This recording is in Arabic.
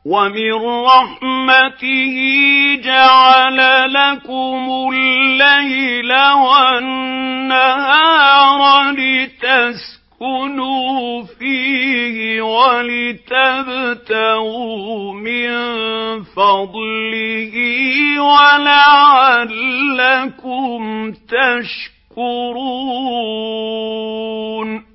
وَمِن رَّحْمَتِهِ جَعَلَ لَكُمُ اللَّيْلَ وَالنَّهَارَ لِتَسْكُنُوا فِيهِ وَلِتَبْتَغُوا مِن فَضْلِهِ وَلَعَلَّكُمْ تَشْكُرُونَ